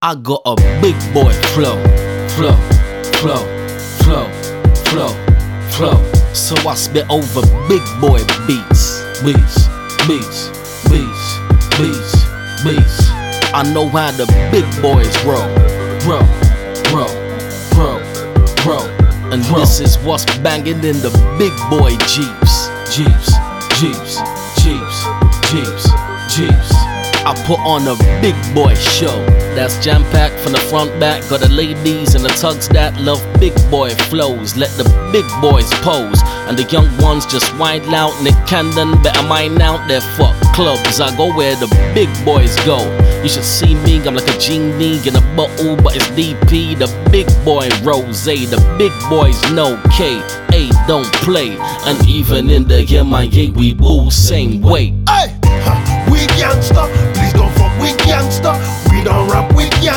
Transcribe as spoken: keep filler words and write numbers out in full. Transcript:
I got a big boy flow, flow, flow, flow, flow, flow. So I spit over big boy beats, beats, beats, beats, beats, beats. I know how the big boys roll, roll, roll, roll, roll. And this is what's banging in the big boy Jeeps, Jeeps, Jeeps, Jeeps, Jeeps, Jeeps. I put on a big boy show that's jam-packed from the front back. Got the ladies and the tugs that love big boy flows. Let the big boys pose and the young ones just wind out. Nick Cannon better mind out their fuck clubs. I go where the big boys go. You should see me, I'm like a genie in a bottle, but it's D P. The big boy rose, the big boys know K A don't play. And even in the M I A we boo same way. Hey, we gangsta, please don't fuck with gangsta. We don't rap with gangsta.